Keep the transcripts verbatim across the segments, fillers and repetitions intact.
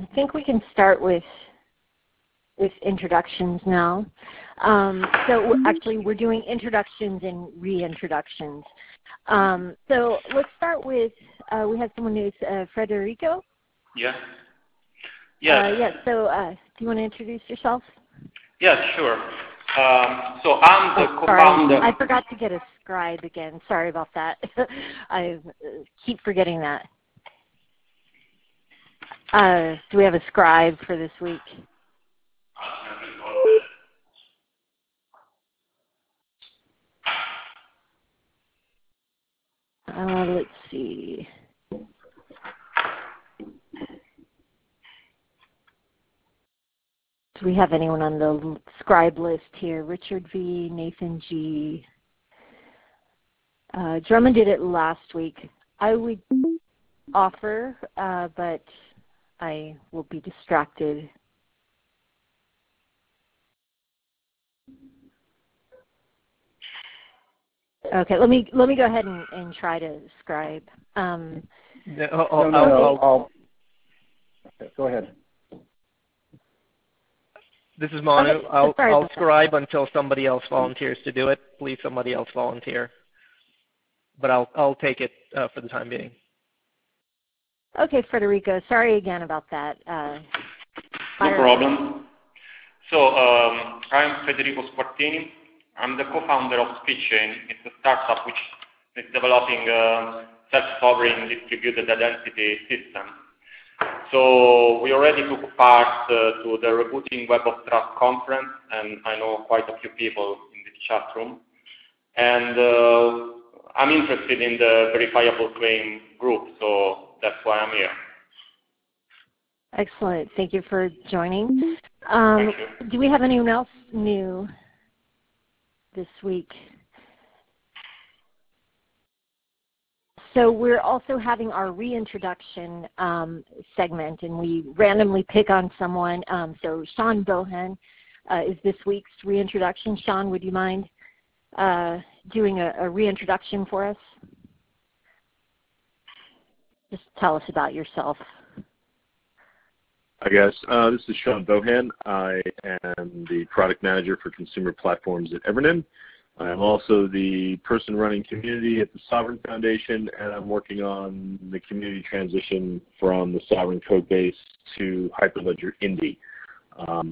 think we can start with with introductions now. Um, so actually, we're doing introductions and reintroductions. Um, so let's start with, uh, we have someone who's uh, Federico. Yeah. Yeah. Uh, yeah, so uh, do you want to introduce yourself? Yeah, sure. Um, so I'm the oh, co-founder. Sorry, I forgot to get a scribe again. Sorry about that. I keep forgetting that. Uh, do we have a scribe for this week? Uh, let's see. Do we have anyone on the scribe list here? Richard V, Nathan G. Uh, Drummond did it last week. I would offer, uh, but I will be distracted. Okay, let me let me go ahead and, and try to scribe. Um, no, I'll, no, no, I'll, I'll, okay, go ahead. This is Manu. Okay, I'll, I'll that. scribe until somebody else volunteers to do it. Please, somebody else volunteer. But I'll I'll take it uh, for the time being. Okay, Federico. Sorry again about that. Uh, no problem. So um, I'm Federico Squartini. I'm the co-founder of SpeedChain. It's a startup which is developing a self-sovereign distributed identity system. So we already took part uh, to the Rebooting Web of Trust conference, and I know quite a few people in this chat room. And uh, I'm interested in the verifiable claim group, so that's why I'm here. Excellent. Thank you for joining. Um, do we have anyone else new this week? So we're also having our reintroduction um, segment, and we randomly pick on someone. Um, so Sean Bohan uh, is this week's reintroduction. Sean, would you mind uh, doing a, a reintroduction for us? Just tell us about yourself. Hi guys, uh, this is Sean Bohan. I am the product manager for consumer platforms at Evernym. I'm also the person running community at the Sovrin Foundation, and I'm working on the community transition from the Sovrin code base to Hyperledger Indy. Um,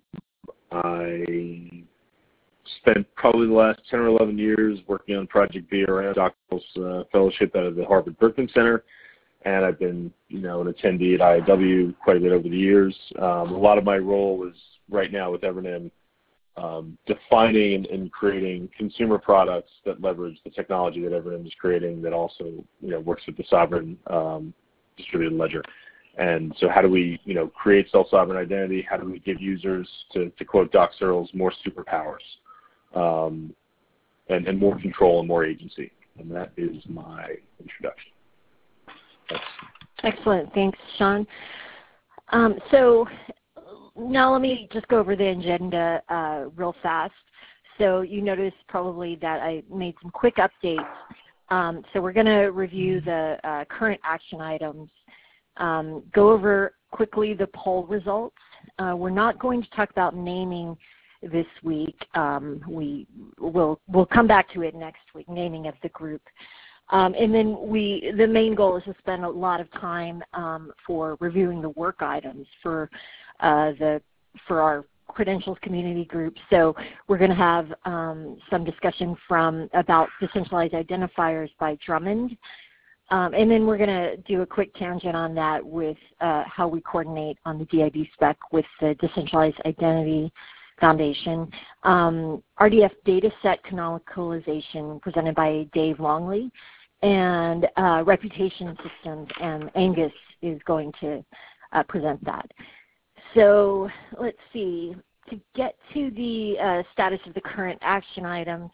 I spent probably the last ten or eleven years working on Project B R M, doctoral uh, fellowship out of the Harvard Berkman Center, and I've been, you know, an attendee at I W quite a bit over the years. Um, a lot of my role is right now with Evernym Um, defining and, and creating consumer products that leverage the technology that Evernym is creating that also, you know, works with the Sovrin um, distributed ledger. And so how do we, you know, create self-sovereign identity? How do we give users, to, to quote Doc Searls, more superpowers um, and, and more control and more agency? And that is my introduction. Thanks. Excellent. Thanks, Sean. Um, so now let me just go over the agenda uh, real fast. So you noticed probably that I made some quick updates. Um, so we're going to review the uh, current action items, um, go over quickly the poll results. Uh, we're not going to talk about naming this week. Um, we will we'll come back to it next week, naming of the group. Um, and then we, the main goal is to spend a lot of time um, for reviewing the work items for uh, the for our credentials community group. So we're going to have um, some discussion from about decentralized identifiers by Drummond, um, and then we're going to do a quick tangent on that with uh, how we coordinate on the D I D spec with the Decentralized Identity Foundation. Um, R D F dataset canonicalization presented by Dave Longley, and uh, reputation systems, and Angus is going to uh, present that. So let's see, to get to the uh, status of the current action items,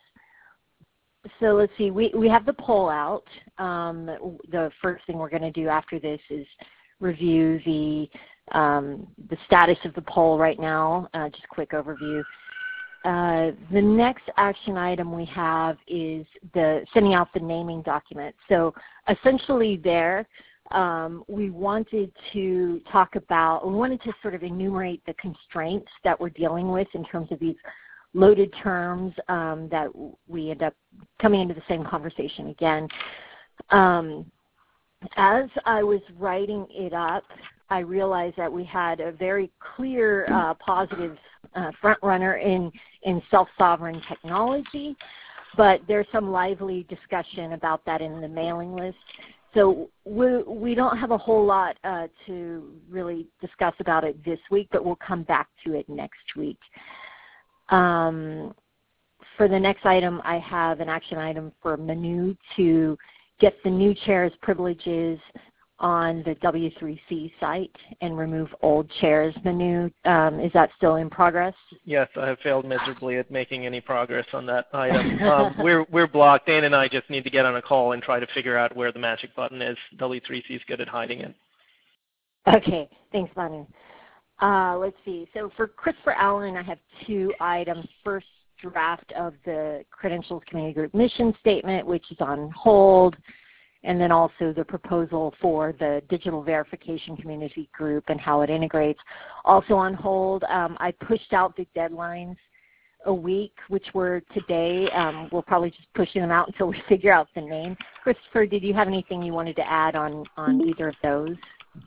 so let's see, we, we have the poll out. Um, the first thing we're going to do after this is review the, um, the status of the poll right now, uh, just a quick overview. Uh, the next action item we have is the sending out the naming document. So essentially there, um, we wanted to talk about, we wanted to sort of enumerate the constraints that we're dealing with in terms of these loaded terms um, that we end up coming into the same conversation again. Um, as I was writing it up, I realized that we had a very clear uh, positive uh, front runner in, in self-sovereign technology, but there's some lively discussion about that in the mailing list. So we, we don't have a whole lot uh, to really discuss about it this week, but we'll come back to it next week. Um, for the next item, I have an action item for Manu to get the new chair's privileges on the W three C site and remove old chairs. Manu, um, is that still in progress? Yes, I have failed miserably at making any progress on that item. Um, we're, we're blocked. Dan and I just need to get on a call and try to figure out where the magic button is. W three C is good at hiding it. Okay, thanks, Manu. Uh, let's see. So for Christopher Allen, I have two items. First, draft of the Credentials Community Group mission statement, which is on hold, and then also the proposal for the Digital Verification Community Group and how it integrates, also on hold. Um, I pushed out the deadlines a week, which were today. Um, we'll probably just pushing them out until we figure out the name. Christopher, did you have anything you wanted to add on, on either of those?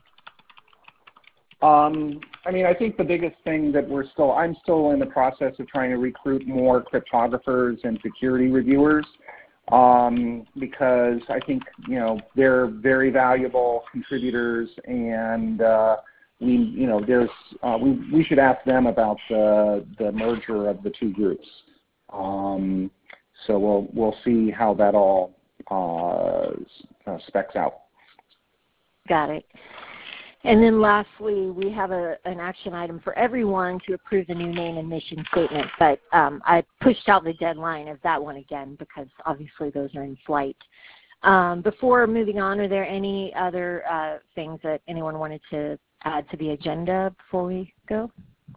Um, I mean, I think the biggest thing that we're still, I'm still in the process of trying to recruit more cryptographers and security reviewers um, because I think, you know, they're very valuable contributors, and uh, we, you know, there's, uh, we, we should ask them about the, the merger of the two groups. Um, so we'll, we'll see how that all uh, uh, specs out. Got it. And then lastly, we have a, an action item for everyone to approve the new name and mission statement, but um, I pushed out the deadline of that one again because obviously those are in flight. Um, before moving on, are there any other uh, things that anyone wanted to add to the agenda before we go?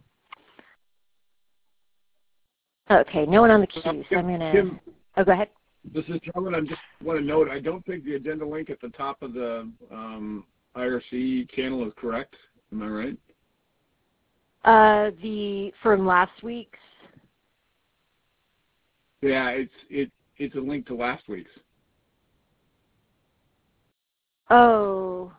Okay, no one on the queue, so I'm going to... Oh, go ahead. This is John. I just want to note, I don't think the agenda link at the top of the um, I R C channel is correct. Am I right? Uh, the from last week's. Yeah, it's it it's a link to last week's. Oh.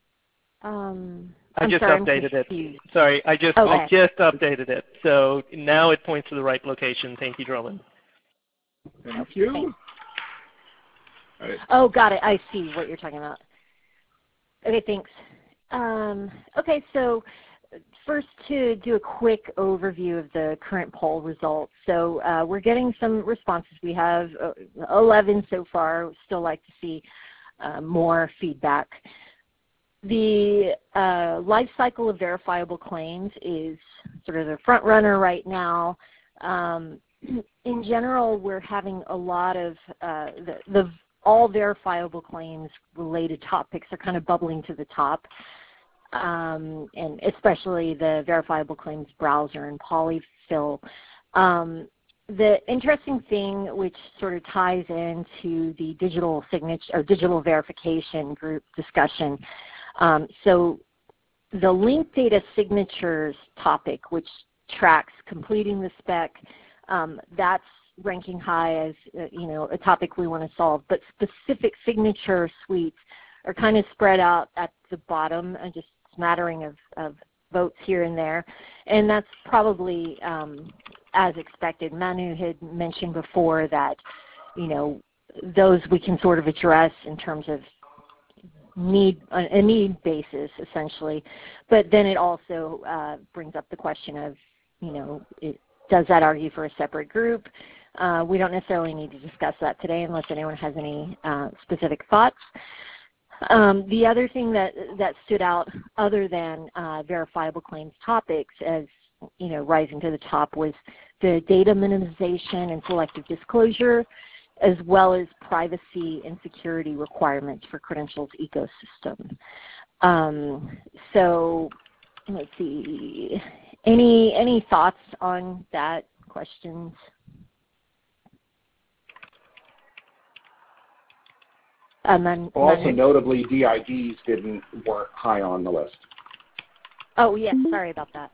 Um. I I'm just sorry, updated I'm it. Sorry, I just okay. I just updated it. So now it points to the right location. Thank you, Drummond. Thank you. Right. Oh, got it. I see what you're talking about. Okay, thanks. Um, okay, so first to do a quick overview of the current poll results. So uh, we're getting some responses. We have uh, eleven so far. We'd still like to see uh, more feedback. The uh, life cycle of verifiable claims is sort of the front runner right now. Um, in general, we're having a lot of uh, the, the all verifiable claims related topics are kind of bubbling to the top, um, and especially the verifiable claims browser and polyfill. Um, the interesting thing, which sort of ties into the digital signature or digital verification group discussion, um, so the linked data signatures topic, which tracks completing the spec, um, that's ranking high as, uh, you know, a topic we want to solve, but specific signature suites are kind of spread out at the bottom, and just smattering of, of votes here and there, and that's probably um, as expected. Manu had mentioned before that, you know, those we can sort of address in terms of need, a need basis, essentially, but then it also uh, brings up the question of, you know, it, does that argue for a separate group? Uh, we don't necessarily need to discuss that today unless anyone has any uh, specific thoughts. Um, the other thing that, that stood out other than uh, verifiable claims topics as, you know, rising to the top was the data minimization and selective disclosure, as well as privacy and security requirements for credentials ecosystem. Um, so let's see, any, any thoughts on that, questions? And then, well, also then, notably, D I Ds didn't weren't high on the list. Oh, yes, sorry about that.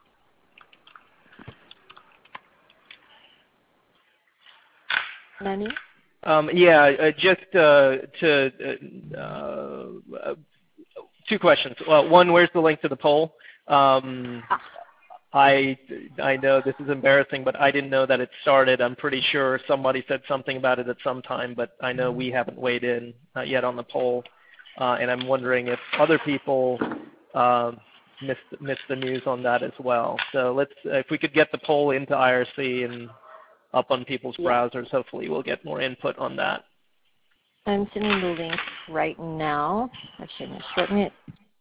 Manu? Um, yeah, uh, just uh, to uh, uh, two questions. Well, one, where's the link to the poll? Um, ah. I I know this is embarrassing, but I didn't know that it started. I'm pretty sure somebody said something about it at some time, but I know we haven't weighed in uh, yet on the poll, uh, and I'm wondering if other people uh, missed missed the news on that as well. So let's, if we could get the poll into I R C and up on people's yeah. browsers, hopefully we'll get more input on that. I'm sending the link right now. Actually, I'm going to shorten it.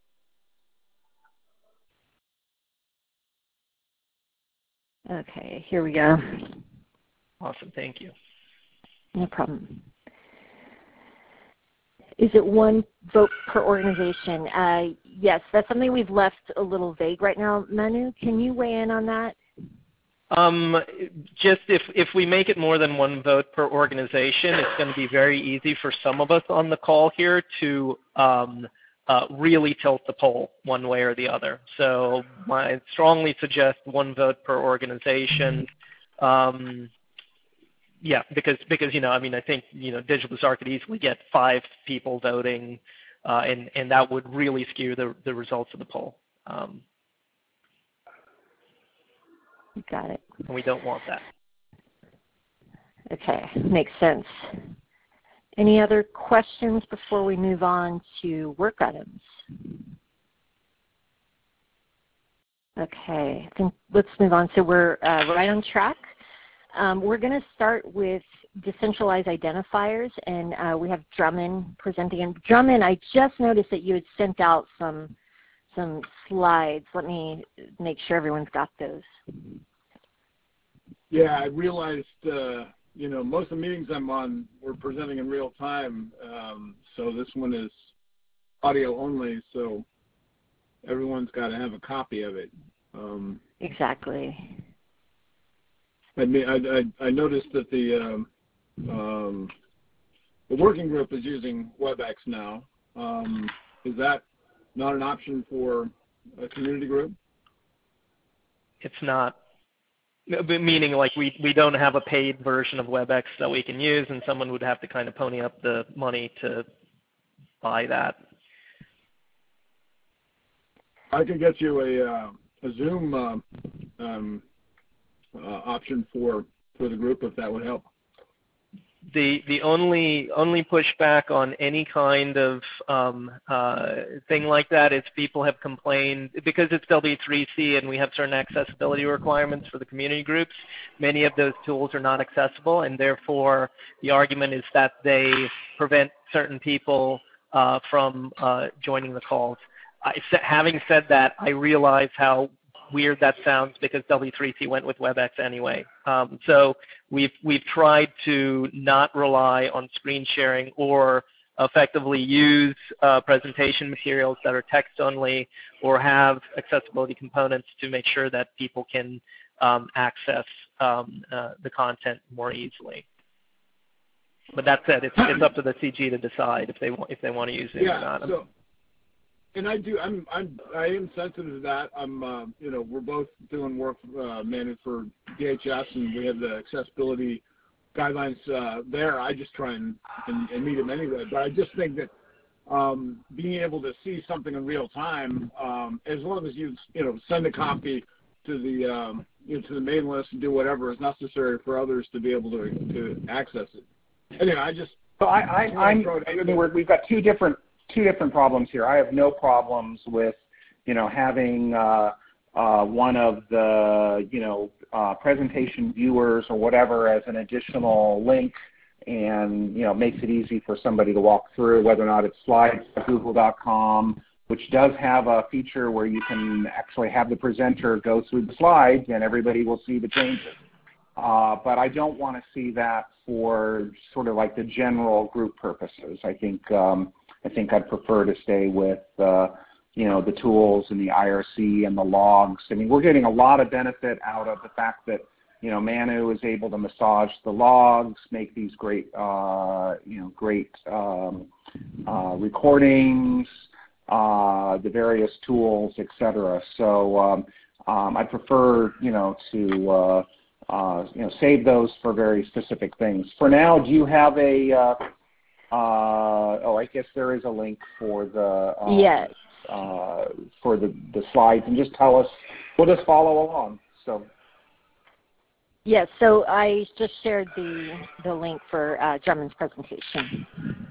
Okay, here we go. Awesome, thank you. No problem. Is it one vote per organization? Uh, yes, that's something we've left a little vague right now. Manu, can you weigh in on that? Um, just if, if we make it more than one vote per organization, it's going to be very easy for some of us on the call here to um, uh, really tilt the poll one way or the other. So I strongly suggest one vote per organization. Um, yeah, because, because, you know, I mean, I think, you know, Digital Bazaar could easily get five people voting, uh, and, and that would really skew the, the results of the poll. Um, Got it. And we don't want that. Okay, makes sense. Any other questions before we move on to work items? Okay, I think let's move on. So we're uh, right on track. Um, we're going to start with decentralized identifiers, and uh, we have Drummond presenting. And Drummond, I just noticed that you had sent out some some slides. Let me make sure everyone's got those. Yeah, I realized, uh, you know, most of the meetings I'm on, we're presenting in real time, um, so this one is audio only, so everyone's got to have a copy of it. Um, exactly. I mean, I, I, I noticed that the um, um, the working group is using WebEx now. Um, is that not an option for a community group? It's not. Meaning, like, we, we don't have a paid version of WebEx that we can use, and someone would have to kind of pony up the money to buy that. I can get you a, uh, a Zoom uh, um, uh, option for, for the group if that would help. The the only only pushback on any kind of um, uh, thing like that is people have complained because it's W three C and we have certain accessibility requirements for the community groups. Many of those tools are not accessible, and therefore the argument is that they prevent certain people uh, from uh, joining the calls. I, having said that, I realize how weird that sounds because W three C went with WebEx anyway. Um, so we've we've tried to not rely on screen sharing or effectively use uh, presentation materials that are text only or have accessibility components to make sure that people can um, access um, uh, the content more easily. But that said, it's it's up to the C G to decide if they want if they want to use it yeah, or not. So And I do. I'm. I'm. I am sensitive to that. I'm. Uh, you know, we're both doing work uh, managed for D H S, and we have the accessibility guidelines uh, there. I just try and, and, and meet them anyway. But I just think that um, being able to see something in real time, um, as long as you you know send a copy to the um, you know, to the mailing list and do whatever is necessary for others to be able to to access it. Anyway, I just. So I, I, I'm. I mean, we're, we've got two different. two different problems here. I have no problems with, you know, having uh, uh, one of the, you know, uh, presentation viewers or whatever as an additional link, and, you know, makes it easy for somebody to walk through, whether or not it's slides dot google dot com, which does have a feature where you can actually have the presenter go through the slides and everybody will see the changes. Uh, but I don't want to see that for sort of like the general group purposes. I think um, I think I'd prefer to stay with, uh, you know, the tools and the I R C and the logs. I mean, we're getting a lot of benefit out of the fact that, you know, Manu is able to massage the logs, make these great, uh, you know, great um, uh, recordings, uh, the various tools, et cetera. So um, um, I prefer, you know, to uh, uh, you know save those for very specific things. For now, do you have a? Uh, uh, oh, I guess there is a link for the. Um, yes. Uh, for the, the slides, and just tell us. We'll just follow along. So. Yes. So I just shared the the link for uh, Drummond's presentation.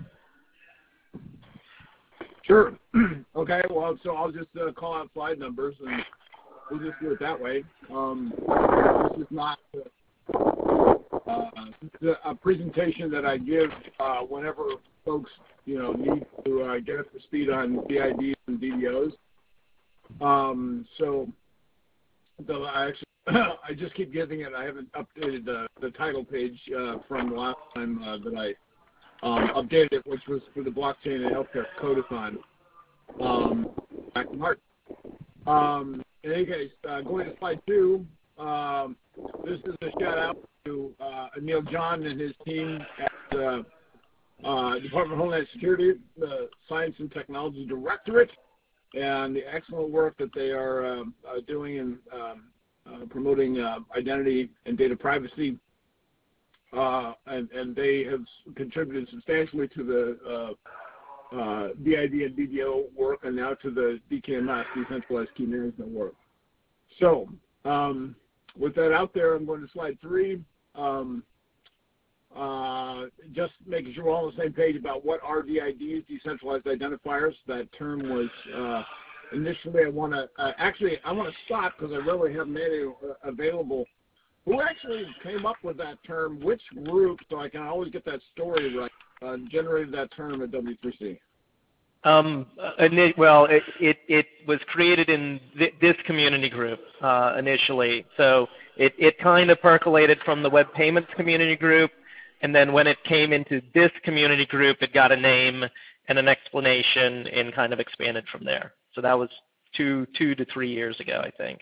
Sure. Okay. Well, so I'll just uh, call out slide numbers, and we'll just do it that way. Um, this is not uh, a presentation that I give uh, whenever folks, you know, need to uh, get up to speed on D I Ds and D D Os. Um, so the, I actually I just keep getting it. I haven't updated the, the title page uh, from the last time uh, that I um, updated it, which was for the Blockchain and Healthcare Codeathon um, back in March. Um, in any case, uh, going to slide two, um, this is a shout out to uh, Anil John and his team at uh, uh, Department of Homeland Security, the Science and Technology Directorate, and the excellent work that they are uh, uh, doing in um, uh, promoting uh, identity and data privacy. Uh, and, and they have contributed substantially to the uh, uh, D I D and D D O work, and now to the D K M S, Decentralized Key Management work. So um, with that out there, I'm going to slide three. Um, uh, just making sure we're all on the same page about what are D I Ds, Decentralized Identifiers. That term was uh, initially, I want to, uh, actually, I want to stop because I really have made it uh, available. Who actually came up with that term? Which group, so I can always get that story right, uh, generated that term at W three C? Um, well, it, it, it was created in th this community group uh, initially. So it, it kind of percolated from the web payments community group, and then when it came into this community group, it got a name and an explanation and kind of expanded from there. So that was two, two to three years ago, I think.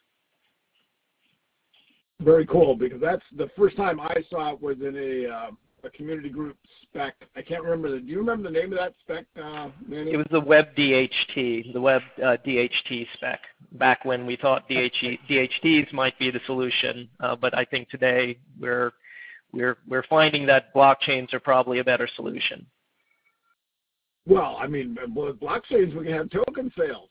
Very cool, because that's the first time I saw it was in a, uh, a community group spec. I can't remember the. Do you remember the name of that spec, uh, Manny? It was the Web D H T, the Web uh, D H T spec. Back when we thought D H Ts might be the solution, uh, but I think today we're we're we're finding that blockchains are probably a better solution. Well, I mean, with blockchains we can have token sales.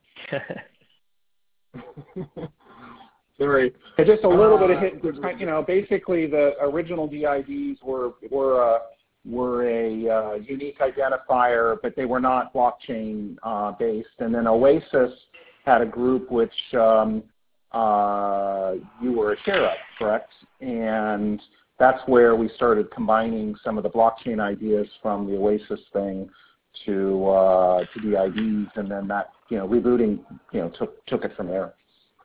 Sorry. And just a little uh, bit of hit. You know, basically the original D I Ds were were uh, were a uh, unique identifier, but they were not blockchain uh, based. And then Oasis had a group which um, uh, you were a chair of, correct? And that's where we started combining some of the blockchain ideas from the Oasis thing to uh, to D I Ds, and then that you know rebooting you know took took it from there.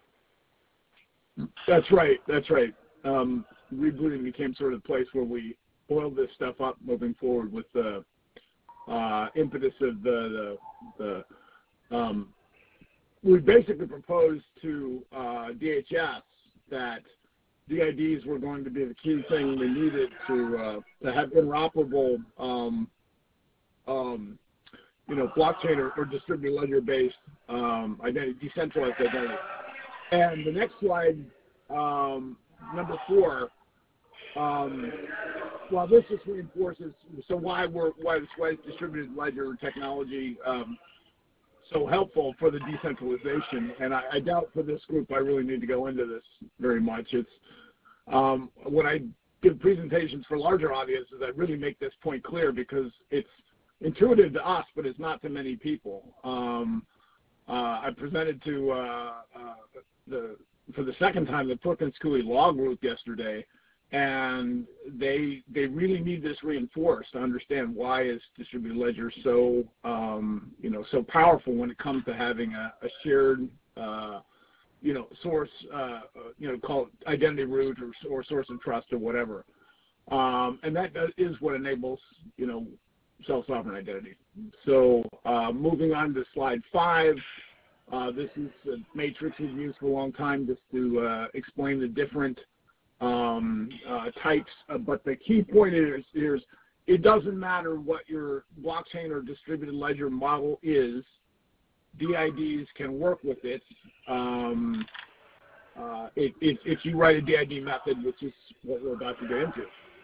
That's right. That's right. Um, rebooting became sort of the place where we boiled this stuff up moving forward with the uh, impetus of the, the, the um, we basically proposed to uh, D H S that D I Ds were going to be the key thing we needed to uh, to have interoperable, um, um, you know, blockchain or, or distributed ledger-based um, identity, decentralized identity. And the next slide, um, number four, um, well, this just reinforces, so why we're, why, why is distributed ledger technology um, so helpful for the decentralization. And I, I doubt for this group I really need to go into this very much. It's um, when I give presentations for larger audiences, I really make this point clear because it's intuitive to us, but it's not to many people. Um, uh, I presented to uh, uh, the for the second time the Perkins Coie Law Group yesterday, and they they really need this reinforced to understand why is distributed ledger so um, you know so powerful when it comes to having a, a shared uh, you know source uh, you know called identity root or, or source of trust or whatever, um, and that is what enables you know self-sovereign identity. So uh, moving on to slide five. Uh, this is a matrix we've used for a long time just to uh, explain the different um, uh, types. Uh, but the key point is, is it doesn't matter what your blockchain or distributed ledger model is, D I Ds can work with it. Um, uh, if, if, if you write a D I D method, which is what we're about to get into.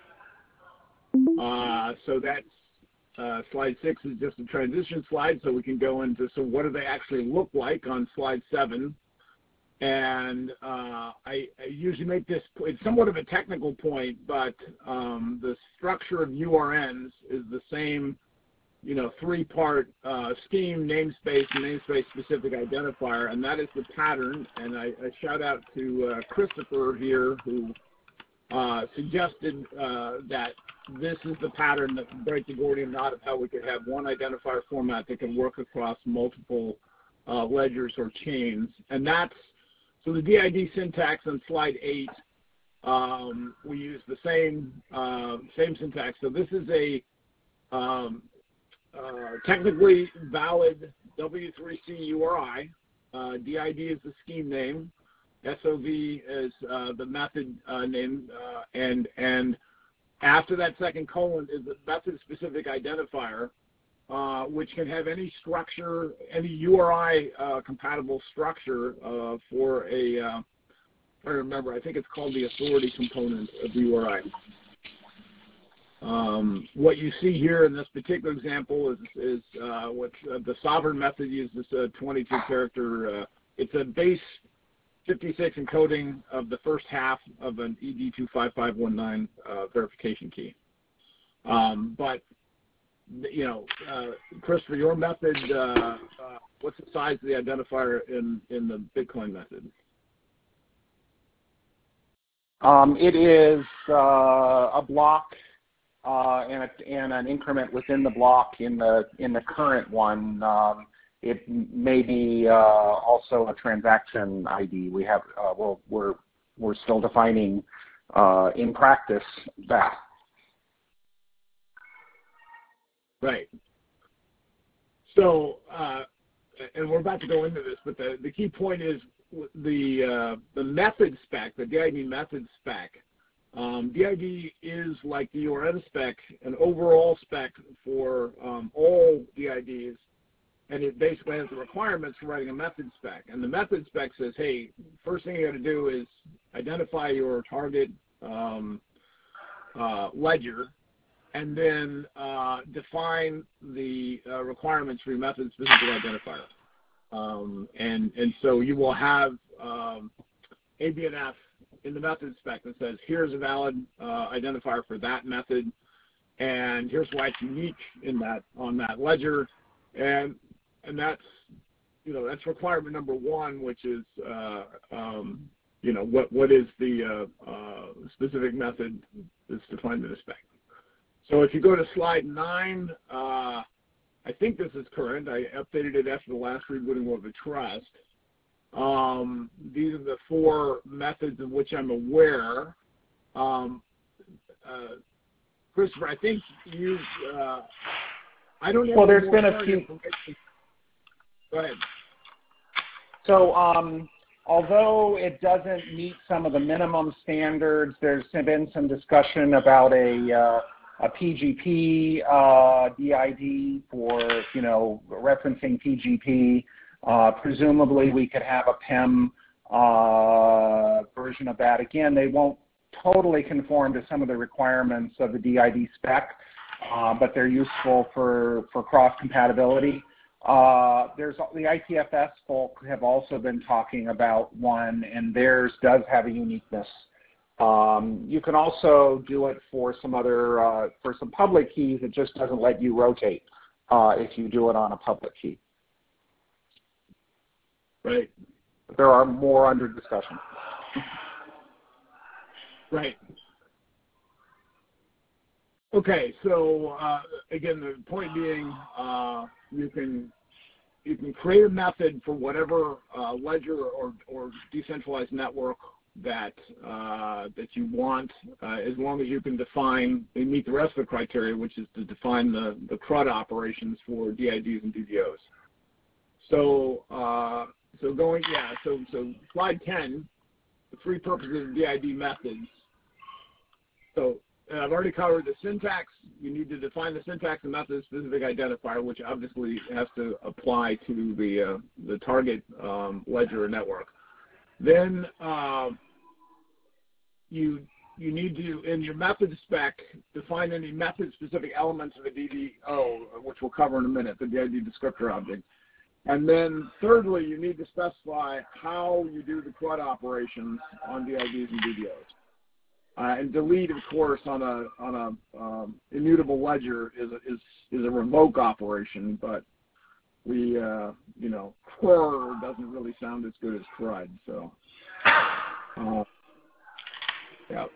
Uh, so that's uh, slide six is just a transition slide, so we can go into, so what do they actually look like on slide seven? And uh, I, I usually make this, it's somewhat of a technical point, but um, the structure of U R Ns is the same, you know, three-part uh, scheme, namespace, and namespace-specific identifier, and that is the pattern. And I, I shout out to uh, Christopher here, who uh, suggested uh, that this is the pattern that can break the Gordian knot of how we could have one identifier format that can work across multiple uh, ledgers or chains. And that's, so the D I D syntax on slide eight, um, we use the same, uh, same syntax. So this is a um, uh, technically valid W three C U R I. Uh, D I D is the scheme name. S O V is uh, the method uh, name, uh, and and after that second colon is the method-specific identifier, uh, which can have any structure, any U R I uh, compatible structure uh, for a. Uh, I remember, I think it's called the authority component of the U R I. Um, what you see here in this particular example is, is uh, what uh, the sovereign method uses a twenty-two character. Uh, it's a base fifty-six encoding of the first half of an E D two five five one nine uh, verification key. Um, but, you know, uh, Christopher, your method, uh, uh, what's the size of the identifier in, in the Bitcoin method? Um, it is uh, a block uh, and, a, and an increment within the block in the in the current one. Um, it may be uh, also a transaction I D. We have uh, we're, we're we're still defining uh, in practice that. Right. So, uh, and we're about to go into this, but the the key point is the uh, the method spec, the D I D method spec. Um, D I D is like the U R N spec, an overall spec for um, all D I Ds, and it basically has the requirements for writing a method spec. And the method spec says, hey, first thing you got to do is identify your target um, uh, ledger, and then uh, define the uh, requirements for your method-specific identifier. Um, and, and so you will have um, A B N F in the method spec that says, here's a valid uh, identifier for that method, and here's why it's unique in that on that ledger, and and that's you know that's requirement number one, which is uh, um, you know what what is the uh, uh, specific method that's defined in the spec. So if you go to slide nine. Uh, I think this is current. I updated it after the last rebooting of the trust. Um, these are the four methods of which I'm aware. Um, uh, Christopher, I think you, uh, I don't know. Well, there's been a few. Go ahead. So, um, although it doesn't meet some of the minimum standards, there's been some discussion about a uh, a P G P uh, D I D for, you know, referencing P G P. Uh, presumably we could have a P E M uh, version of that. Again, they won't totally conform to some of the requirements of the D I D spec, uh, but they're useful for, for cross-compatibility. Uh, there's the I T F S folk have also been talking about one, and theirs does have a uniqueness. Um, you can also do it for some other, uh, for some public keys. It just doesn't let you rotate uh, if you do it on a public key. Right. There are more under discussion. Right. Okay. So uh, again, the point being, uh, you can you can create a method for whatever uh, ledger or or decentralized network that uh, that you want, uh, as long as you can define and meet the rest of the criteria, which is to define the, the C R U D operations for D I Ds and D D Os. So uh, so going yeah so so slide ten, the three purposes of D I D methods. So I've already covered the syntax. You need to define the syntax and method-specific identifier, which obviously has to apply to the uh, the target um, ledger or network. Then uh, you you need to, in your method spec, define any method-specific elements of the D D O, which we'll cover in a minute, the D I D descriptor object. And then thirdly, you need to specify how you do the C R U D operations on D I Ds and D D Os. Uh, and delete, of course, on a on a um, immutable ledger is a, is is a revoke operation, but we uh, you know C R U D doesn't really sound as good as C R U D, so uh, yeah.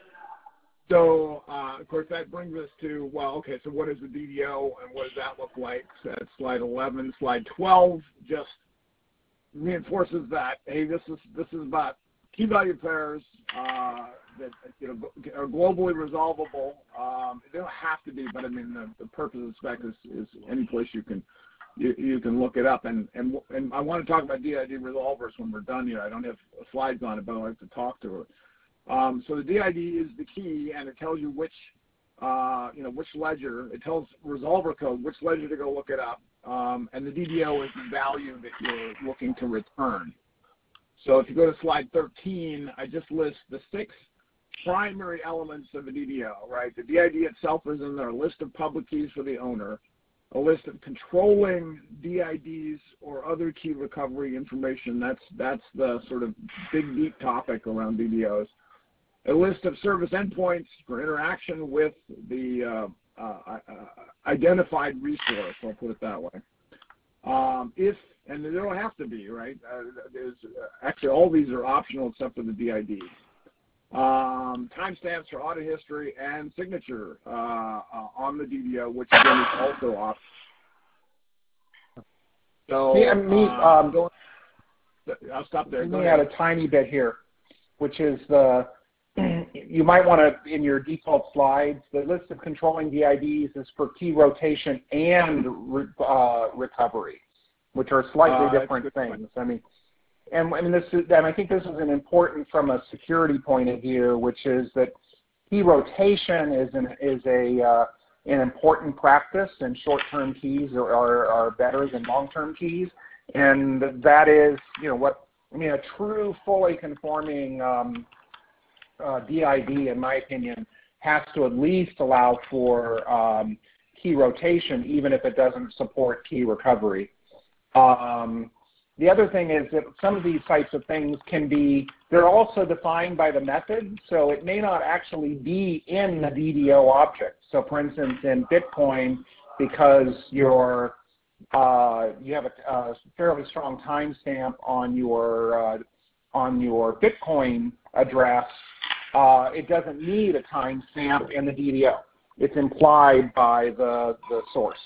So uh, of course that brings us to, well, okay, so what is the D D O and what does that look like? So that's slide eleven. Slide twelve just reinforces that, hey, this is this is about key value pairs uh, that you know are globally resolvable. Um, they don't have to be, but I mean the, the purpose of the spec is, is any place you can you, you can look it up. And, and and I want to talk about D I D resolvers when we're done here. I don't have slides on it, but I like to talk to it. Um, so the D I D is the key, and it tells you which uh, you know which ledger. It tells resolver code which ledger to go look it up, um, and the D D O is the value that you're looking to return. So if you go to slide thirteen, I just list the six primary elements of a D D O, right? The D I D itself is in there, a list of public keys for the owner, a list of controlling D I Ds or other key recovery information. That's, that's the sort of big, deep topic around D D Os. A list of service endpoints for interaction with the uh, uh, uh, identified resource, I'll put it that way. Um, if, and they don't have to be, right? Uh, there's, uh, actually, all these are optional except for the D I D. Um, timestamps for audit history and signature uh, uh, on the D D O, which again is also optional. So, yeah, me, uh, um, going, I'll stop there. Let Go me ahead. add a tiny bit here, which is the, you might want to, in your default slides, the list of controlling D I Ds is for key rotation and re, uh, recovery, which are slightly uh, different things. I mean, and I mean this is, and I think this is an important from a security point of view, which is that key rotation is an is a uh, an important practice, and short-term keys are, are are better than long-term keys, and that is, you know, what I mean. A true, fully conforming um, uh, D I D, in my opinion, has to at least allow for um, key rotation, even if it doesn't support key recovery. Um, The other thing is that some of these types of things can be, they're also defined by the method, so it may not actually be in the D D O object. So for instance, in Bitcoin, because you're, uh, you have a, a fairly strong timestamp on your, uh, on your Bitcoin address, uh, it doesn't need a timestamp in the D D O. It's implied by the, the source.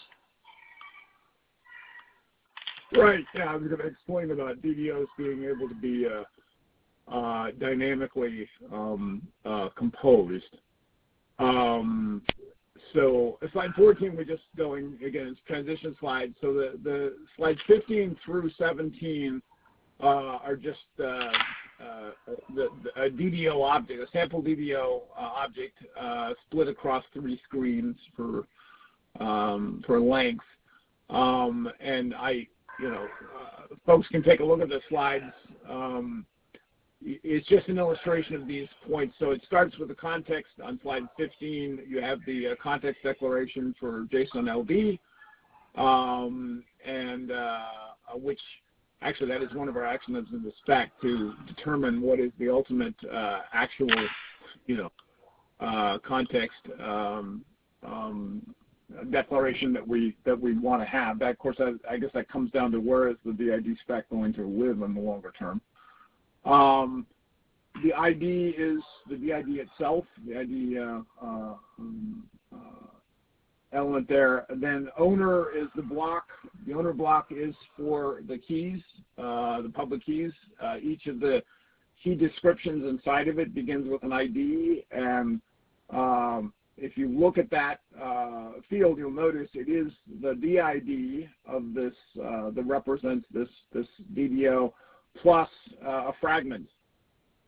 Right. Yeah, I was going to explain about D D Os being able to be uh, uh, dynamically um, uh, composed. Um, so slide fourteen, we're just going, again, it's transition slides. So the, the slides fifteen through seventeen uh, are just uh, uh, the, the, a D D O object, a sample D D O uh, object uh, split across three screens for, um, for length. Um, and I, you know, uh, folks can take a look at the slides. Um, it's just an illustration of these points. So it starts with the context on slide fifteen. You have the uh, context declaration for JSON L D, um, and uh, which actually that is one of our actions in the spec to determine what is the ultimate uh, actual, you know, uh, context um, um, declaration that we that we want to have. That, of course, I, I guess that comes down to where is the D I D spec going to live in the longer term. Um, the I D is the D I D itself, the I D uh, uh, um, uh, element there. And then owner is the block. The owner block is for the keys, uh, the public keys. Uh, each of the key descriptions inside of it begins with an I D, and um, if you look at that uh, field, you'll notice it is the D I D of this uh, that represents this this D D O plus uh, a fragment.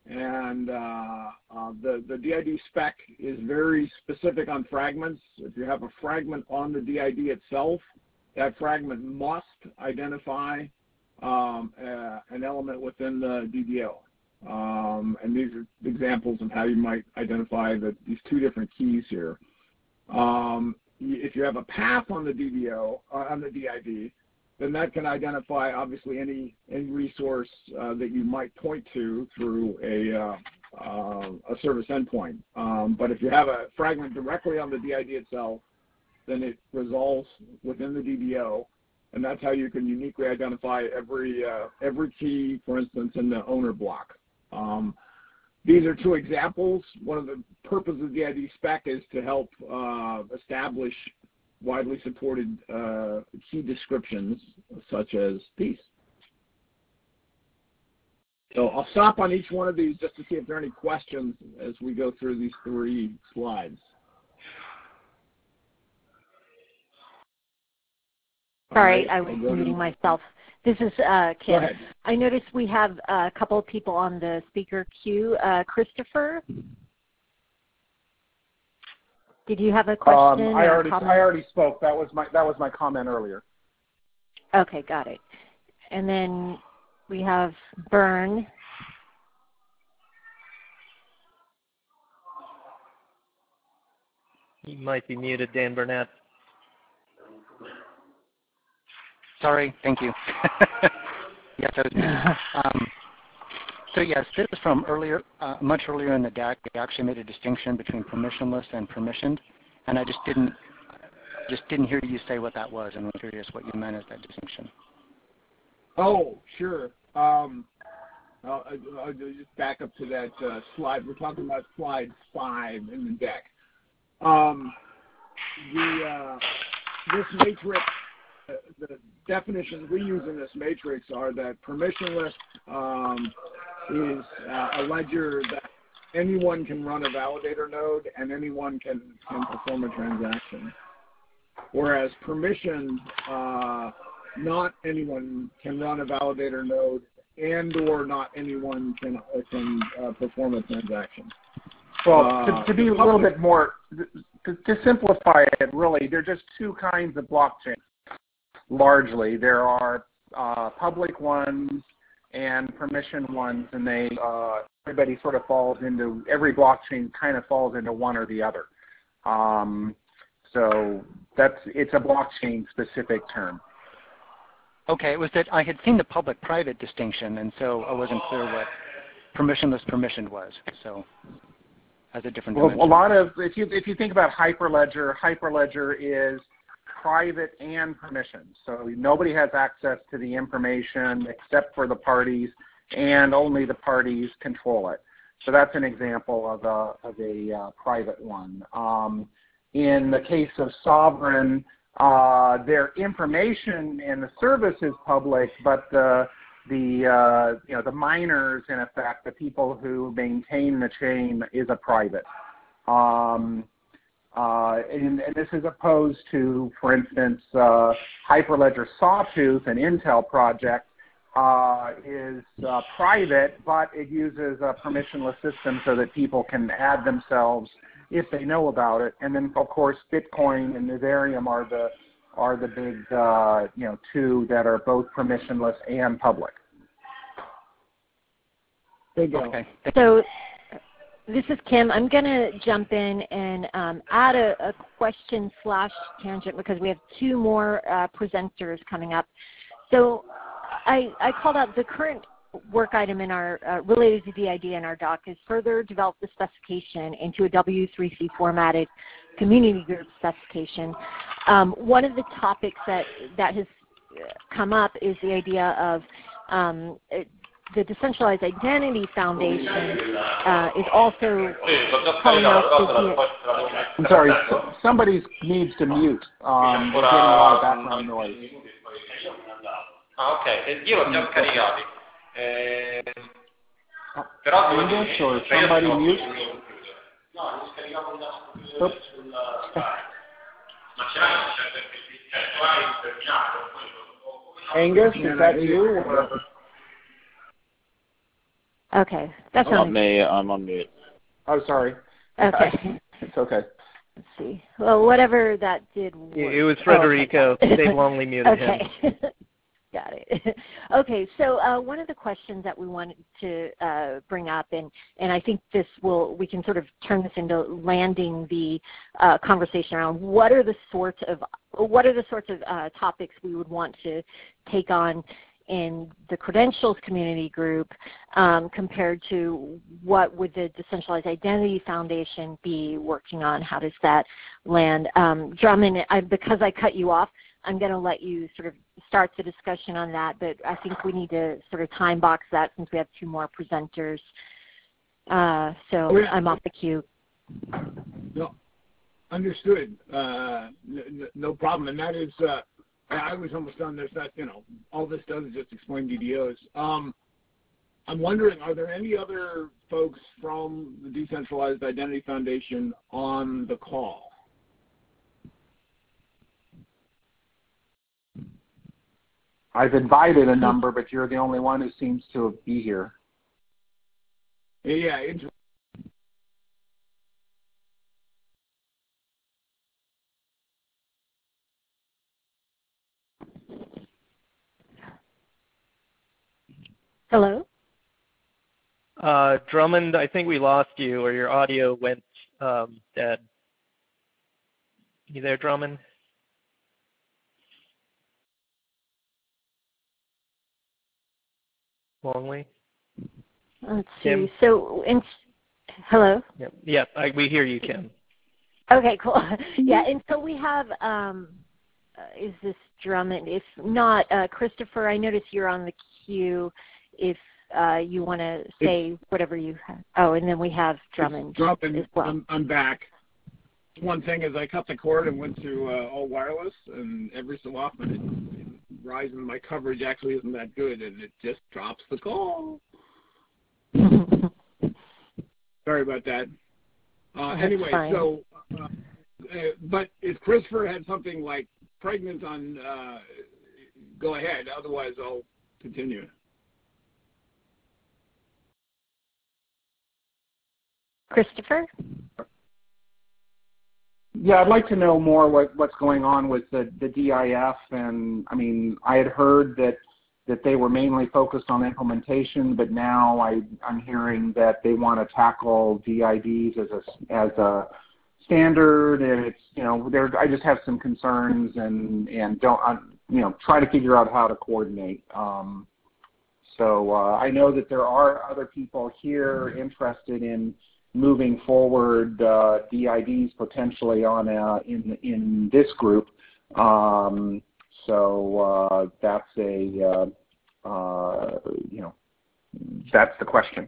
And uh, uh, the, the D I D spec is very specific on fragments. If you have a fragment on the D I D itself, that fragment must identify um, uh, an element within the D D O. Um, and these are examples of how you might identify the, these two different keys here. Um, if you have a path on the D D O, uh, on the D I D, then that can identify obviously any any resource uh, that you might point to through a uh, uh, a service endpoint. Um, but if you have a fragment directly on the D I D itself, then it resolves within the D D O, and that's how you can uniquely identify every uh, every key, for instance, in the owner block. Um, these are two examples. One of the purposes of the D I D spec is to help uh, establish widely supported uh, key descriptions such as these. So I'll stop on each one of these just to see if there are any questions as we go through these three slides. Sorry, right, I was muting myself. This is uh, Kim. Go ahead. I noticed we have a couple of people on the speaker queue. Uh, Christopher? Did you have a question? Um, I already or I already spoke. That was my that was my comment earlier. Okay, got it. And then we have Bern. You might be muted, Dan Burnett. Sorry, thank you. Yes, I was muted. Um, so yes, this is from earlier, uh, much earlier in the D A C. They actually made a distinction between permissionless and permissioned, and I just didn't, just didn't hear you say what that was, and I'm curious what you meant as that distinction. Oh, sure. Um, I'll, I'll just back up to that uh, slide. We're talking about slide five in the deck. Um, the uh, this matrix, uh, the definitions we use in this matrix are that permissionless um, is uh, a ledger that anyone can run a validator node and anyone can, can perform a transaction. Whereas permissioned, uh, not anyone can run a validator node and or not anyone can, uh, can uh, perform a transaction. Well, uh, to, to be a little bit more, to, to simplify it, really, there are just two kinds of blockchains. Largely, there are uh, public ones and permission ones, and they uh, everybody sort of falls into every blockchain kind of falls into one or the other. Um, so that's it's a blockchain specific term. Okay, it was that I had seen the public-private distinction, and so I wasn't clear what permissionless permissioned was. So, as a different Well, dimension. a lot of if you if you think about Hyperledger, Hyperledger is private and permissioned. So nobody has access to the information except for the parties, and only the parties control it. So that's an example of a of a uh, private one. Um, in the case of Sovereign, uh, their information and the service is public, but the the uh, you know the miners, in effect, the people who maintain the chain, is a private. Um, uh, and, and this is opposed to, for instance, uh, Hyperledger Sawtooth, an Intel project, uh, is uh, private, but it uses a permissionless system so that people can add themselves if they know about it. And then, of course, Bitcoin and Ethereum are the are the big uh, you know two that are both permissionless and public. There you go. Okay. So this is Kim. I'm going to jump in and um, add a, a question slash tangent because we have two more uh, presenters coming up. So I, I called out the current work item in our uh, related to D I D in our doc is further develop the specification into a W three C formatted community group specification. Um, one of the topics that, that has come up is the idea of um, it, the Decentralized Identity Foundation uh, is also calling out the I'm sorry, somebody needs to mute. Um, we're getting a lot of background noise. Ah, ok, io l'ho già scaricato. Eh, però English or somebody mute? No, l'ho scaricato da Oops. ma c'è cioè tu hai terminato. Angus, is that you? Or? Okay, that's I'm not on me. I'm on mute. Oh, sorry. Okay. It's okay. Let's see. Well, whatever that did work. It was Frederico. Oh, okay. Dave Longley muted him. Okay. Got it. Okay, so uh, one of the questions that we wanted to uh, bring up, and, and I think this will, we can sort of turn this into landing the uh, conversation around what are the sorts of, what are the sorts of uh, topics we would want to take on in the credentials community group um, compared to what would the Decentralized Identity Foundation be working on? How does that land? Um, Drummond, I, because I cut you off, I'm going to let you sort of start the discussion on that, but I think we need to sort of time box that since we have two more presenters. Uh, so oh, yeah. I'm off the queue. No, understood. Uh, no, no problem. And that is, uh, I was almost done. There's that, you know, all this does is just explain D D Os. Um, I'm wondering, are there any other folks from the Decentralized Identity Foundation on the call? I've invited a number, but you're the only one who seems to be here. Yeah, it's Hello? Uh, Drummond, I think we lost you, or your audio went um, dead. You there, Drummond? Longley? Let's Kim? see. So, in, hello? Yep, yep I, we hear you, Kim. Okay, cool. Yeah, and so we have, um, uh, is this Drummond? If not, uh, Christopher, I notice you're on the queue if uh, you want to say it's, whatever you have. Oh, and then we have Drummond, Drummond as well. I'm, I'm back. One thing is I cut the cord and went to uh, all wireless, and every so often it, it Verizon, my coverage actually isn't that good, and it just drops the call. Sorry about that. Uh, anyway, fine. so, uh, uh, but if Christopher had something like pregnant on, uh, go ahead. Otherwise, I'll continue. Christopher? Yeah, I'd like to know more what, what's going on with the, the D I F. And, I mean, I had heard that, that they were mainly focused on implementation, but now I, I'm hearing that they want to tackle D I Ds as a, as a standard. And it's, you know, there, I just have some concerns and, and don't, you know, try to figure out how to coordinate. Um, so uh, I know that there are other people here interested in moving forward uh, D I Ds potentially on a, in in this group. Um, so uh, that's a uh, uh, you know that's the question.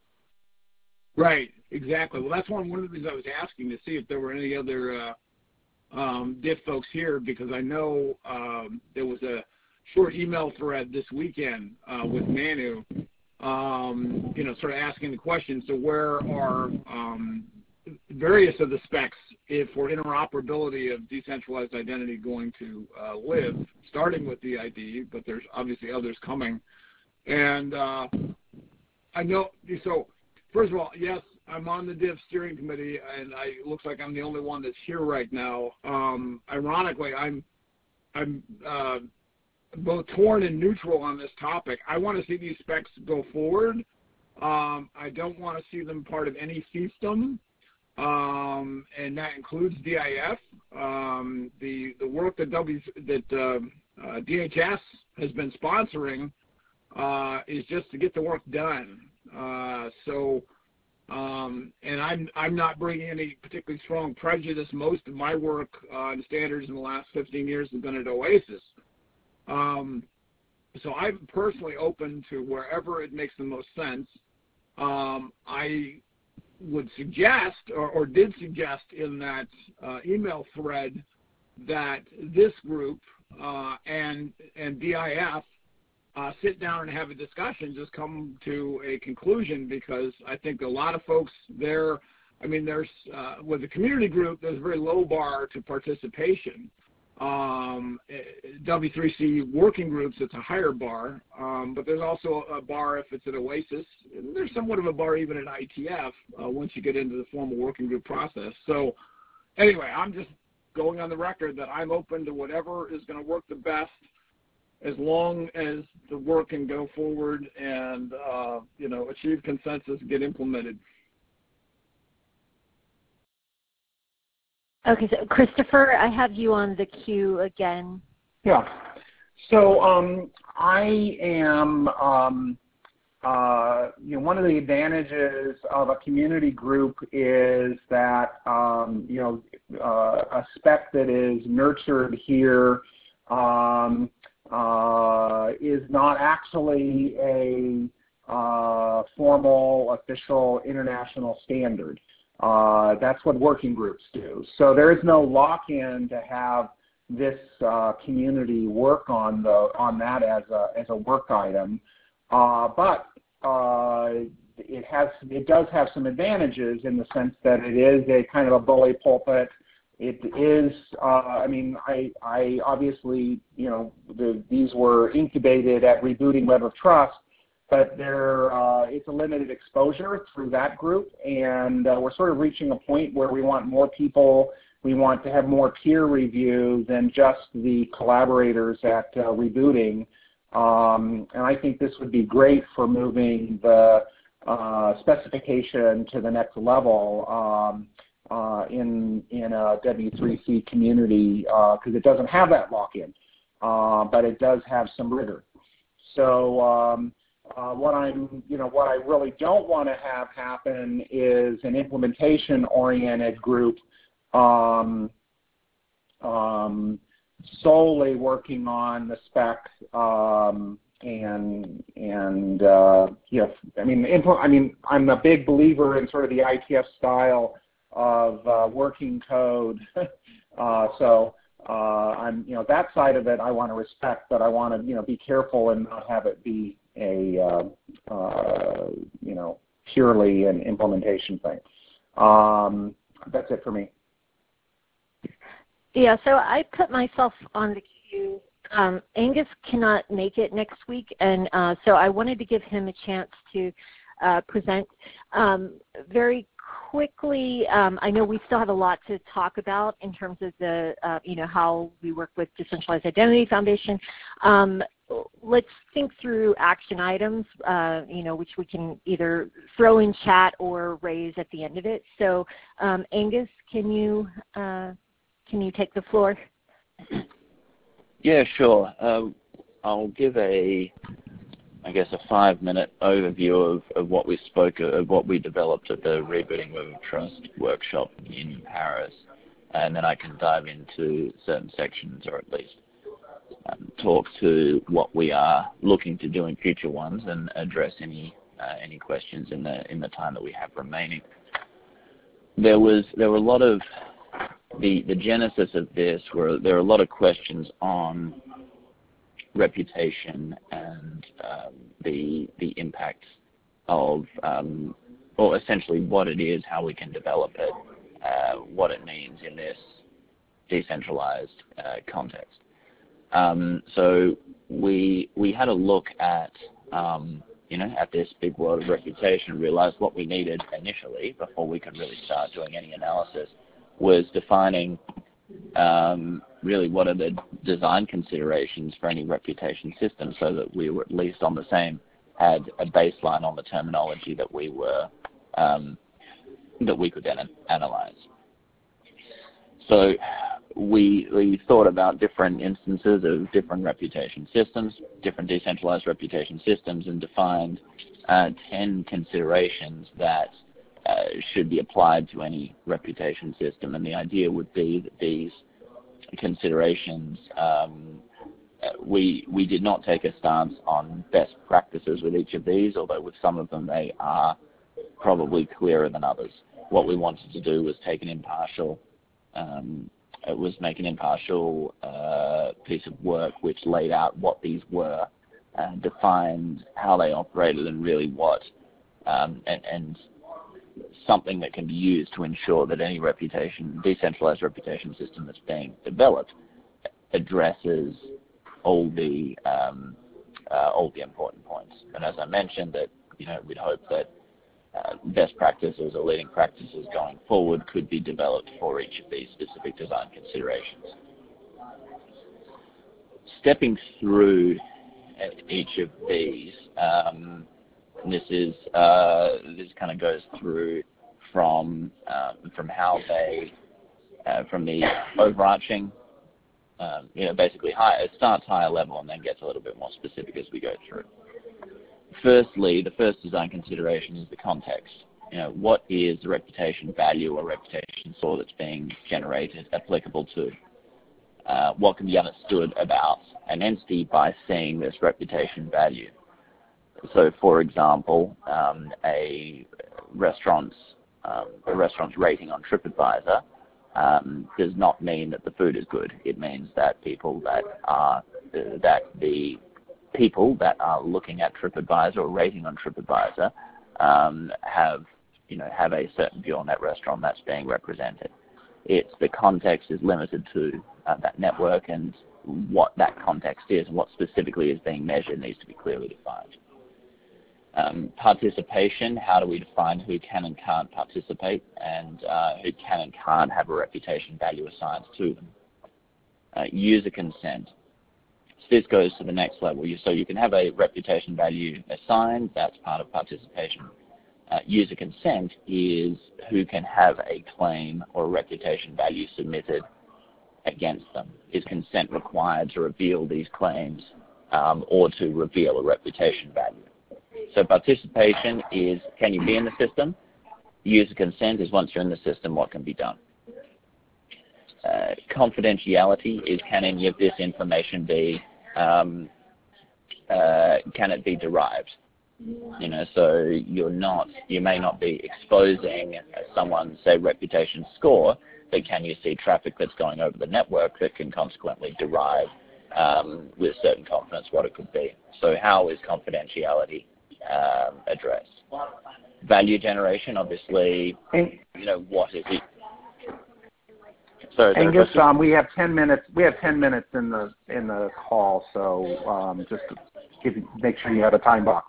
Right, exactly. Well, that's one one of the things I was asking, to see if there were any other uh, um, D I F folks here, because I know um, there was a short email thread this weekend uh, with Manu. Um, you know, sort of asking the question, so where are um, various of the specs if for interoperability of decentralized identity going to uh, live, starting with D I D, but there's obviously others coming. And uh, I know, so first of all, yes, I'm on the D I F steering committee, and I, it looks like I'm the only one that's here right now. Um, ironically, I'm, I'm uh, both torn and neutral on this topic. I want to see these specs go forward. Um, I don't want to see them part of any fiefdom, um, and that includes D I F. Um, the the work that w, that uh, uh, D H S has been sponsoring uh, is just to get the work done. Uh, so, um, and I'm I'm not bringing any particularly strong prejudice. Most of my work on standards in the last fifteen years has been at OASIS. Um, so I'm personally open to wherever it makes the most sense. Um, I would suggest, or, or did suggest in that uh, email thread, that this group uh, and and D I F uh, sit down and have a discussion, just come to a conclusion, because I think a lot of folks there, I mean, there's, uh, with the community group, there's a very low bar to participation. um, W three C working groups, it's a higher bar, um, but there's also a bar if it's at OASIS. And there's somewhat of a bar even at I T F uh, once you get into the formal working group process. So anyway, I'm just going on the record that I'm open to whatever is going to work the best as long as the work can go forward and, uh, you know, achieve consensus and get implemented. Okay, so Christopher, I have you on the queue again. Yeah. So um, I am, um, uh, you know, one of the advantages of a community group is that, um, you know, uh, a spec that is nurtured here um, uh, is not actually a uh, formal, official international standard. Uh, that's what working groups do. So there is no lock-in to have this uh, community work on the on that as a as a work item, uh, but uh, it has it does have some advantages in the sense that it is a kind of a bully pulpit. It is, uh, I mean, I I obviously, you know, the, these were incubated at Rebooting Web of Trust. But there, uh, it's a limited exposure through that group, and uh, we're sort of reaching a point where we want more people, we want to have more peer review than just the collaborators at uh, Rebooting, um, and I think this would be great for moving the uh, specification to the next level um, uh, in, in a W three C community, because uh, it doesn't have that lock-in, uh, but it does have some rigor. So, um, Uh, what I'm, you know, what I really don't want to have happen is an implementation-oriented group um, um, solely working on the spec um, and and uh, you know, I mean, I mean, I'm a big believer in sort of the I T F style of uh, working code, uh, so. Uh, I'm, you know, that side of it I want to respect, but I want to, you know, be careful and not have it be a, uh, uh, you know, purely an implementation thing. Um, that's it for me. Yeah, so I put myself on the queue. Um, Angus cannot make it next week, and uh, so I wanted to give him a chance to uh, present. Um, very quickly, um, I know we still have a lot to talk about in terms of the, uh, you know, how we work with Decentralized Identity Foundation. Um, let's think through action items, uh, you know, which we can either throw in chat or raise at the end of it. So, um, Angus, can you uh, can you take the floor? Yeah, sure. Um, I'll give a, I guess, a five-minute overview of, of what we spoke of, what we developed at the Rebooting Web of Trust workshop in Paris, and then I can dive into certain sections, or at least um, talk to what we are looking to do in future ones, and address any uh, any questions in the in the time that we have remaining. There was there were a lot of the the genesis of this were there are a lot of questions on reputation and um, the the impact of, um, or essentially what it is, how we can develop it, uh, what it means in this decentralized uh, context. Um, so we we had a look at um, you know at this big world of reputation, realized what we needed initially before we could really start doing any analysis was defining Um, really what are the design considerations for any reputation system, so that we were at least on the same, had a baseline on the terminology that we were um, that we could then analyze. So we we thought about different instances of different reputation systems, different decentralized reputation systems, and defined uh, ten considerations that uh, should be applied to any reputation system. And the idea would be that these considerations, um, we we did not take a stance on best practices with each of these, although with some of them they are probably clearer than others. What we wanted to do was take an impartial, um, it was make an impartial uh, piece of work which laid out what these were, and defined how they operated, and really what, um, and, and something that can be used to ensure that any reputation, decentralized reputation system that's being developed addresses all the um, uh, all the important points. And as I mentioned, that you know we'd hope that uh, best practices or leading practices going forward could be developed for each of these specific design considerations. Stepping through each of these, um, this is uh, this kind of goes through from um, from how they uh, from the overarching. Um, you know, basically high, it starts higher level and then gets a little bit more specific as we go through. Firstly, the first design consideration is the context. You know, what is the reputation value or reputation score that's being generated applicable to? Uh, what can be understood about an entity by seeing this reputation value? So, for example, um, a restaurant's um, a restaurant's rating on TripAdvisor Um, does not mean that the food is good. It means that people that are uh, that the people that are looking at TripAdvisor or rating on TripAdvisor um, have you know have a certain view on that restaurant that's being represented. It's the context is limited to uh, that network, and what that context is and what specifically is being measured needs to be clearly defined. Um, participation, how do we define who can and can't participate, and uh, who can and can't have a reputation value assigned to them. Uh, user consent. So this goes to the next level. You, so you can have a reputation value assigned, that's part of participation. Uh, user consent is who can have a claim or a reputation value submitted against them. Is consent required to reveal these claims um, or to reveal a reputation value? So participation is, can you be in the system? User consent is, once you're in the system, what can be done? Uh, confidentiality is, can any of this information be, um, uh, can it be derived? You know, so you're not, you may not be exposing someone's, say, reputation score, but can you see traffic that's going over the network that can consequently derive um, with certain confidence what it could be? So how is confidentiality Um, address? Value generation, obviously, you know, what is it? So, Angus, um, we have ten minutes. We have ten minutes in the in the call, so um, just to give, make sure you have a time box.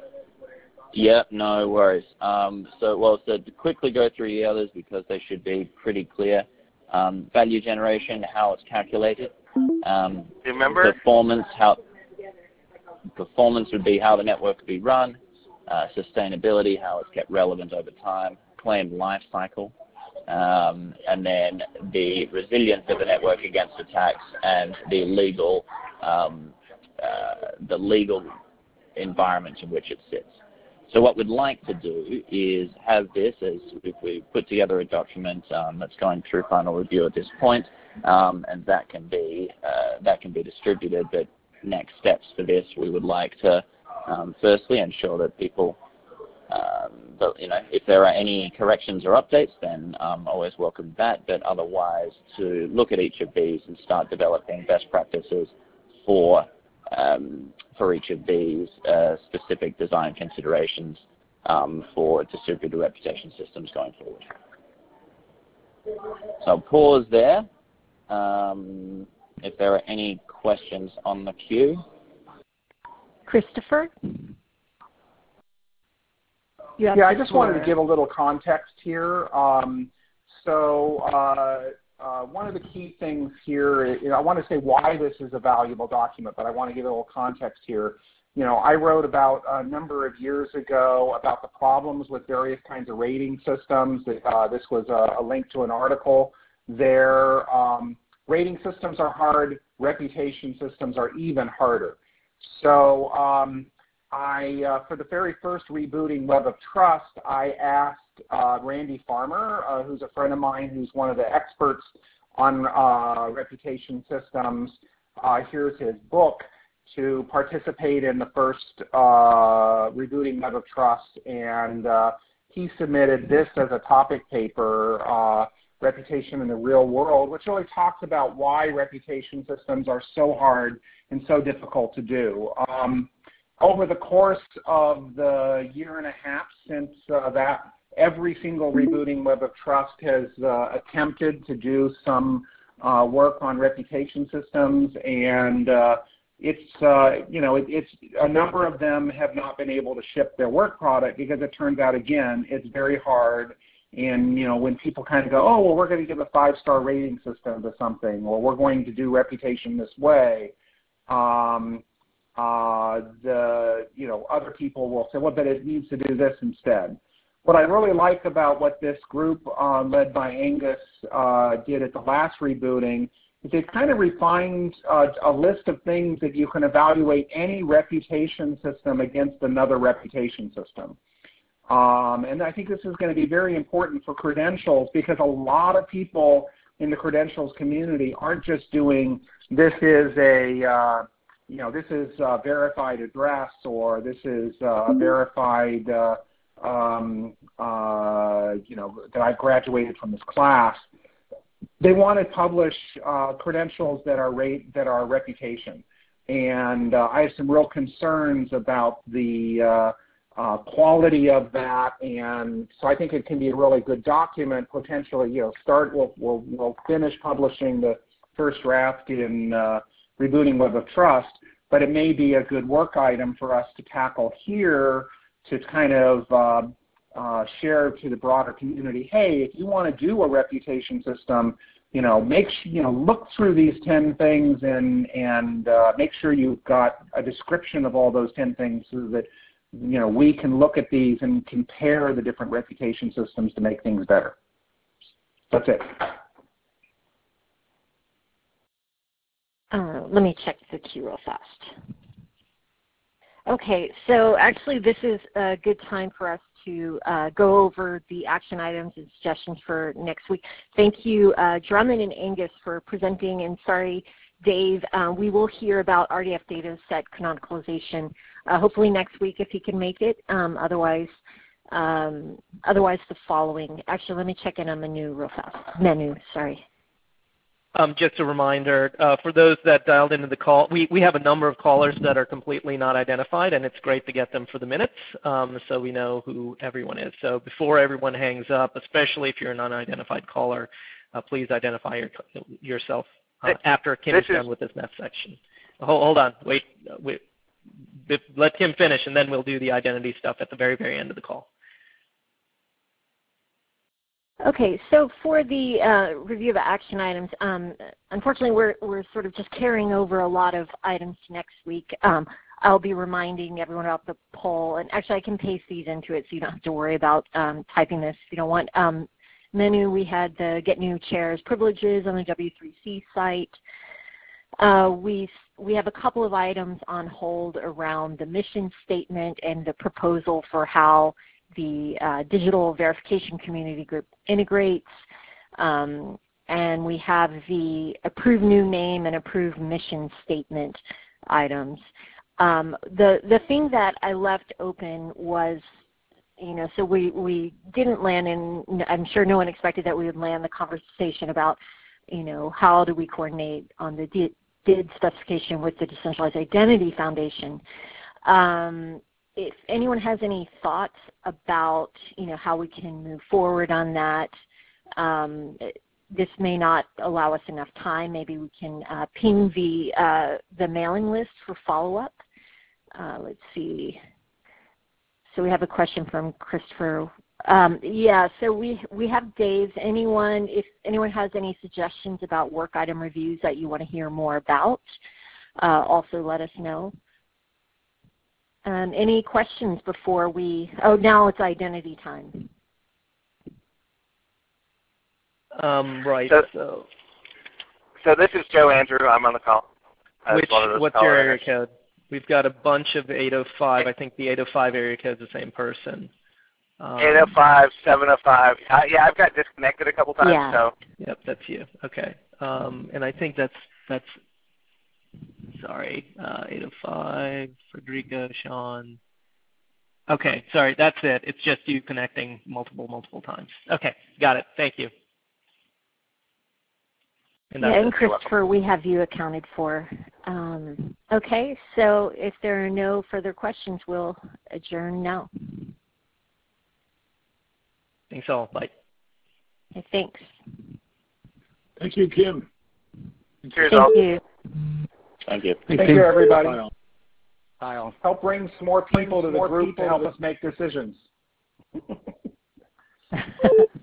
Yeah, no worries. Um, so, well, so to quickly go through the others because they should be pretty clear. Um, value generation, how it's calculated. Um, Remember? Performance, how. Performance would be how the network would be run, uh, sustainability, how it's kept relevant over time, claim life cycle, um, and then the resilience of the network against attacks and the legal, um, uh, the legal environment in which it sits. So what we'd like to do is have this as if we put together a document um, that's going through final review at this point, um, and that can be uh, that can be distributed. But next steps for this, we would like to um, firstly ensure that people, um, that, you know, if there are any corrections or updates, then um, always welcome that, but otherwise to look at each of these and start developing best practices for um, for each of these uh, specific design considerations um, for distributed reputation systems going forward. So I'll pause there. Um, if there are any questions on the queue. Christopher? Yeah, I just wanted to give a little context here. Um, so uh, uh, one of the key things here, you know, I want to say why this is a valuable document, but I want to give a little context here. You know, I wrote about a number of years ago about the problems with various kinds of rating systems. Uh, this was a, a link to an article there. Um, rating systems are hard. Reputation systems are even harder. So um, I, uh, for the very first rebooting Web of Trust, I asked uh, Randy Farmer, uh, who's a friend of mine, who's one of the experts on uh, reputation systems. Uh, here's his book, to participate in the first uh, rebooting Web of Trust, and uh, he submitted this as a topic paper, uh, Reputation in the Real World, which really talks about why reputation systems are so hard and so difficult to do. Um, over the course of the year and a half since uh, that, every single rebooting Web of Trust has uh, attempted to do some uh, work on reputation systems, and uh, it's, uh, you know, it, it's a number of them have not been able to ship their work product because it turns out, again, it's very hard. And, you know, when people kind of go, oh, well, we're going to give a five-star rating system to something, or we're going to do reputation this way, um, uh, the, you know, other people will say, well, but it needs to do this instead. What I really like about what this group uh, led by Angus uh, did at the last rebooting is they've kind of refined uh, a list of things that you can evaluate any reputation system against another reputation system. Um, and I think this is going to be very important for credentials because a lot of people in the credentials community aren't just doing this is a, uh, you know, this is a verified address or this is a verified, uh, um, uh, you know, that I graduated from this class. They want to publish uh, credentials that are rate, that are reputation. And uh, I have some real concerns about the uh, Uh, quality of that, and so I think it can be a really good document. Potentially, you know, start. We'll we'll, we'll finish publishing the first draft in uh, rebooting Web of Trust, but it may be a good work item for us to tackle here to kind of uh, uh, share to the broader community. Hey, if you want to do a reputation system, you know, make you know look through these ten things and and uh, make sure you've got a description of all those ten things so that you know, we can look at these and compare the different reputation systems to make things better. That's it. Uh, let me check the queue real fast. Okay, so actually this is a good time for us to uh, go over the action items and suggestions for next week. Thank you, uh, Drummond and Angus, for presenting, and sorry, Dave, uh, we will hear about R D F data set canonicalization uh, hopefully next week if he can make it. Um, otherwise, um, otherwise the following. Actually, let me check in on menu real fast. Menu, sorry. Um, just a reminder, uh, for those that dialed into the call, we, we have a number of callers that are completely not identified, and it's great to get them for the minutes um, so we know who everyone is. So before everyone hangs up, especially if you're an unidentified caller, uh, please identify your, yourself uh, after Kim is done with this next section. Hold, hold on. Wait, wait. Let Kim finish, and then we'll do the identity stuff at the very, very end of the call. Okay, so for the uh, review of action items, um, unfortunately we're, we're sort of just carrying over a lot of items to next week. Um, I'll be reminding everyone about the poll, and actually I can paste these into it so you don't have to worry about um, typing this if you don't want. Um, menu, we had the Get New Chairs Privileges on the W three C site. Uh, we, we have a couple of items on hold around the mission statement and the proposal for how the uh, digital verification community group integrates, um, and we have the approved new name and approved mission statement items. Um, the, the thing that I left open was, you know, so we, we didn't land in, I'm sure no one expected that we would land the conversation about, you know, how do we coordinate on the D I D specification with the Decentralized Identity Foundation. Um, If anyone has any thoughts about, you know, how we can move forward on that, um, this may not allow us enough time. Maybe we can uh, ping the uh, the mailing list for follow-up. Uh, let's see. So we have a question from Christopher. Um, yeah. So we we have Dave's. Anyone, if anyone has any suggestions about work item reviews that you want to hear more about, uh, also let us know. Um, any questions before we, oh, now it's identity time. Um, right. So, so, so this is Joe Andrew. I'm on the call. Which, what's your area code? We've got a bunch of eight oh five. I think the eight oh five area code is the same person. Um, eight oh five, seven oh five. Uh, yeah, I've got disconnected a couple times. Yeah. So. Yep, that's you. Okay. Um, and I think that's, that's sorry, uh, eight oh five, Frederica, Sean. Okay, sorry, that's it. It's just you connecting multiple, multiple times. Okay, got it. Thank you. And, yeah, and Christopher, we have you accounted for. Um, okay, so if there are no further questions, we'll adjourn now. Thanks all. Bye. Okay, thanks. Thank you, Kim. Cheers, Thank all. you. Thank you. Thank you, everybody. Bye all. Kyle. Help bring some more people to the group to help us make decisions.